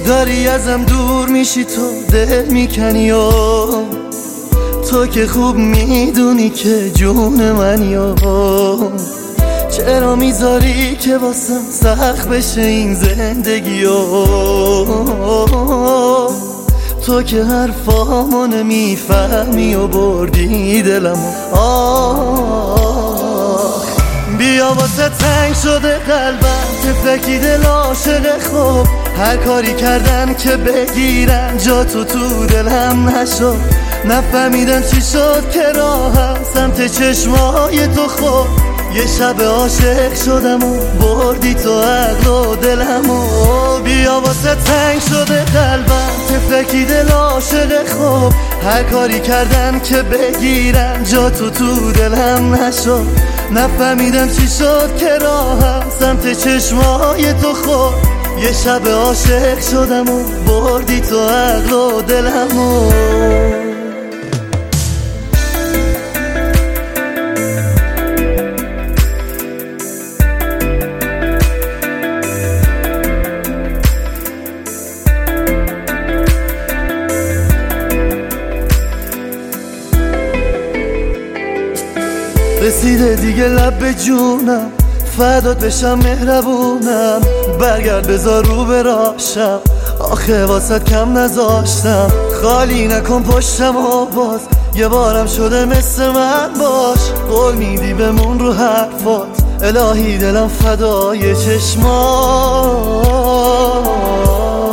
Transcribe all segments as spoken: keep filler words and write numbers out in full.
داری ازم دور میشی، تو دل میکنی و تو که خوب میدونی که جون منی و چرا میذاری که واسم سخت بشه این زندگی و تو که حرفامو نمیفهمی و بردی دلمو. آه بیا واسه تنگ شده قلبم، تفلکی دل عاشق خوب، هر کاری کردن که بگیرن جا تو تو دلم نشد. نفهمیدم چی شد که راهم سمت چشمای تو خود، یه شب عاشق شدم و بردی تو عقل و دلم و بیا واسه تنگ شده قلبم، تفلکی دل عاشق خوب، هر کاری کردن که بگیرن جا تو تو دلم نشد. نفهمیدم چی شد که راهم سمت چشمای تو خود، یه شب عاشق شدم و بردی تو عقل و دلم و رسیده دیگه لب به جونم، فدات بشم مهربونم، برگرد بذار رو براشم، آخه واسط کم نذاشتم، خالی نکن پشتم و باز یه بارم شده مثل من باش، قول میدی بمون رو حرفات، الهی دلم فدای چشمات.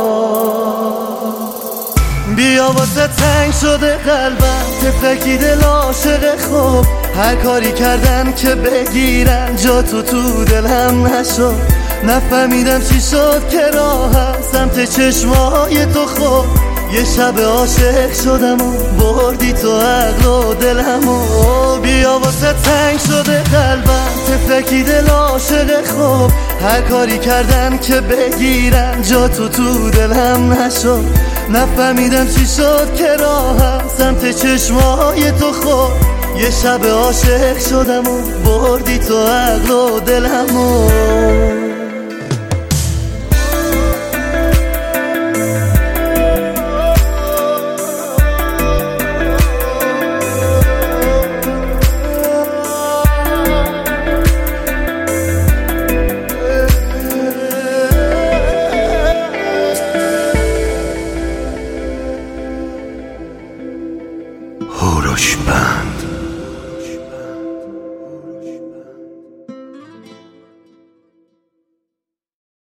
بیا واسه تنگ شده قلبم، تفلکی دل عاشق خوب، هر کاری کردن که بگیرن جا تو تو دلم نشد. نفهمیدم چی شد که راهم سمت چشمای تو خود، یه شب عاشق شدم و بردی تو عقل و دلم و بیا واسه تنگ شده قلبم، تفلکی دل عاشق خوب، هر کاری کردن که بگیرن جا تو تو دلم نشد. نفهمیدم چی شد که راهم سمت چشمای تو خود، یه شب عاشق شدم و بردی تو عقل و دلم و